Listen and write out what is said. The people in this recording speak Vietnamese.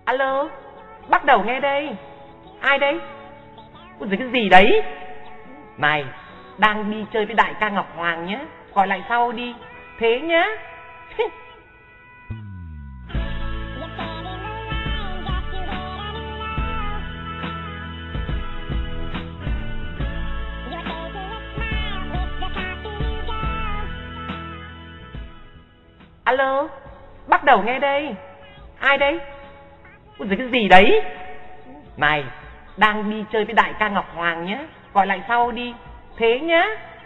Alo, bắt đầu nghe đây. Ai đấy? Ôi giời, cái gì đấy? Này, đang đi chơi với đại ca Ngọc Hoàng nhá. Gọi lại sau đi. Thế nhá. Alo, bắt đầu nghe đây. Ai đấy? Ôi giời, cái gì đấy? Này, đang đi chơi với đại ca Ngọc Hoàng nhá. Gọi lại sau đi. Thế nhá.